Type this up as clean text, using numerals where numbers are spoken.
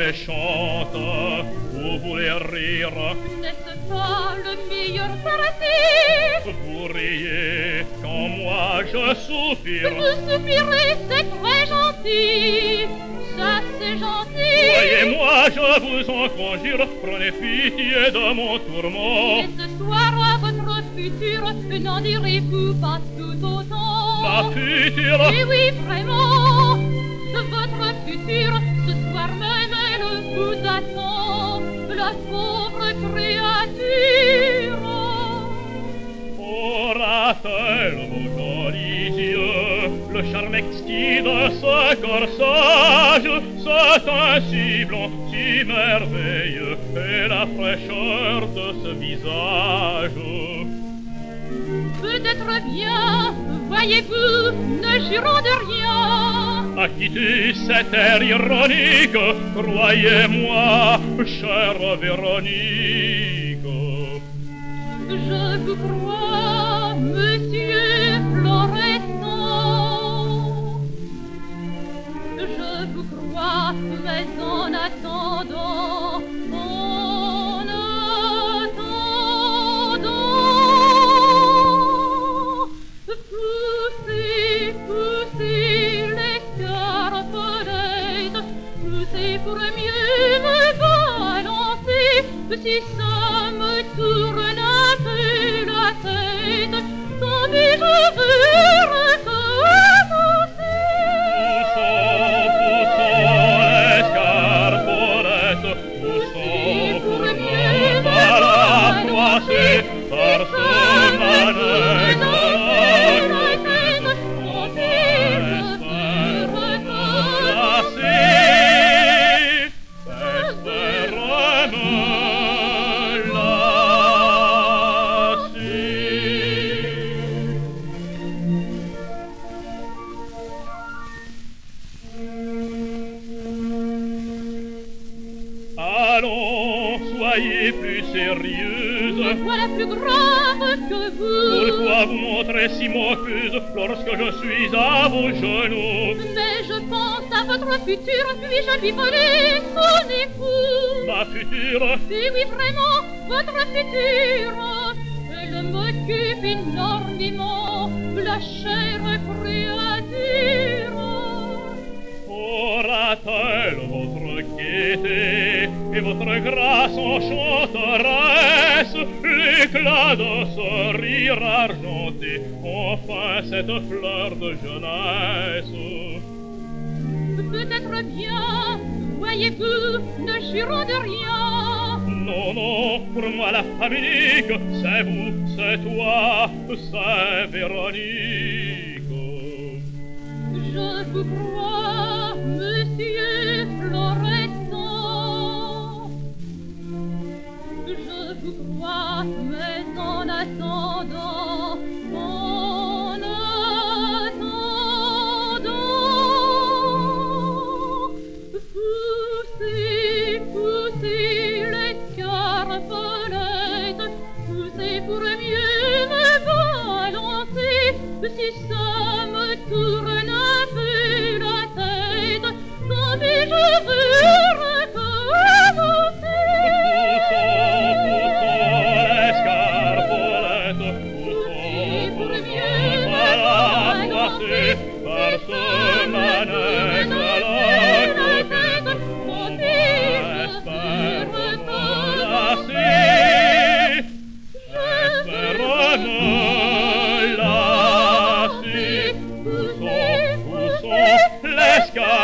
méchante, vous voulez rire. N'est-ce pas le meilleur parti? Vous riez quand moi je soupire. Vous soupirez, c'est très gentil. Ça c'est gentil. Voyez-moi, je vous en conjure, prenez pitié de mon tourment. Et ce soir à votre futur, n'en direz-vous pas tout autant? Ma future? Oui, oui, vraiment. Votre futur, ce soir même, elle vous attend. La pauvre créature. Aura-t-elle vos jolis yeux, le charme exquis de ce corsage, ce teint si blanc, si merveilleux, et la fraîcheur de ce visage? Peut-être bien, voyez-vous, ne jurons de rien. À quitter cet air ironique, croyez-moi, chère Véronique. Je vous crois, monsieur Florestan. Je vous crois, mais en attendant, poussez les scarpelettes, poussez pour mieux me balancer. Si ça me tourne un peu la tête, tant pis, je veux recommencer. Poussons les scarpolettes, poussons pour mieux me balancer, par ce manège. Allons, soyez plus sérieuse. Voilà plus grave que vous. Pourquoi vous montrez si moqueuse lorsque je suis à vos genoux? Mais je pense à votre futur, puis-je lui voler son époux? Ma future? Oui, oui, vraiment, votre futur. Elle m'occupe énormément, la chère créature. Aura-t-elle votre gaieté et votre grâce enchanteresse, l'éclat de ce rire argenté, enfin cette fleur de jeunesse? Peut-être bien, voyez-vous, ne jurons de rien. Non, non, pour moi la femme unique, c'est vous, c'est toi, c'est Véronique. Je vous crois, monsieur Florestan. Je vous crois, mais en attendant, poussez les scarpelettes, poussez pour mieux me balancer. Si ça me tourne un peu la tête, tant pis, je veux recommencer. Poussons les scarpolettes, poussons pour mieux me balancer, par ce manège à la coquette, on espère me lasser. J'espère me lasser. Poussons les scarpolettes.